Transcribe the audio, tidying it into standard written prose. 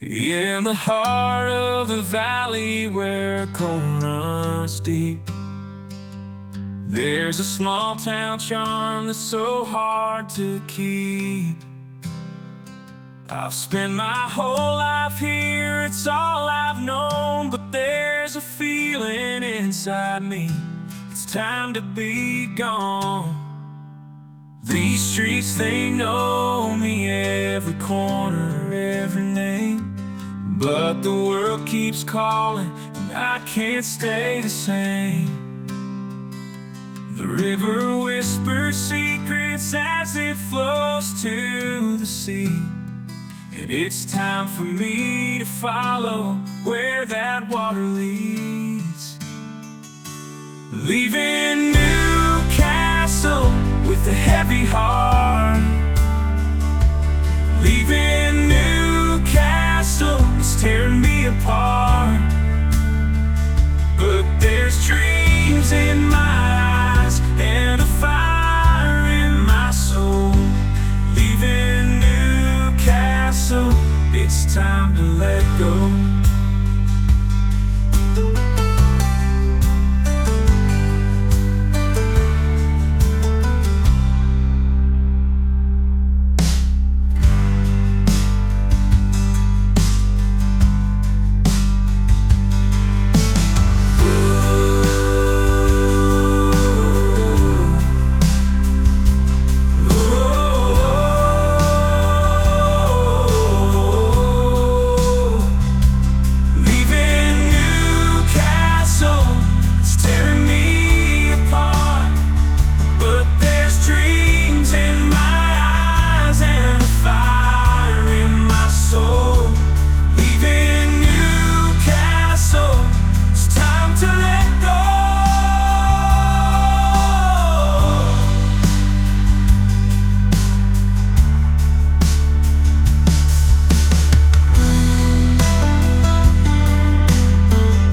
In the heart of the valley where cold runs deep, there's a small town charm that's so hard to keep. I've spent my whole life here, it's all I've known, but there's a feeling inside me, it's time to be gone. These streets, they know me, every corner, every name, but the world keeps calling, and I can't stay the same. The river whispers secrets as it flows to the sea, and it's time for me to follow where that water leads. Leaving Newcastle with a heavy heart, leaving Newcastle, it's tearing me apart. But there's dreams in my eyes and a fire in my soul. Leaving Newcastle, it's time to let go.